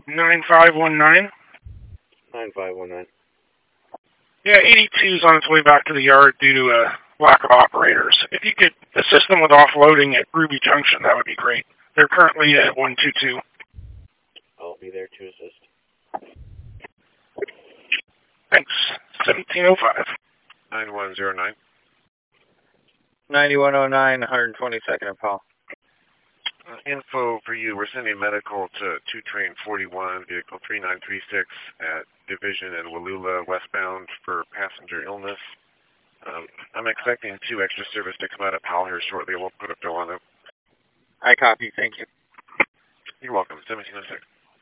9519. 9519. Yeah, 82's on its way back to the yard due to a lack of operators. If you could assist them with offloading at Ruby Junction, that would be great. They're currently at 122. I'll be there to assist. Thanks. 1705. 9109. 9109, 122nd and Paul. Info for you. We're sending medical to 2 train 41, vehicle 3936 at Division and Wallula westbound for passenger illness. I'm expecting 2 extra service to come out of Powell here shortly. We'll put a bill on them. I copy. Thank you. You're welcome. 1706.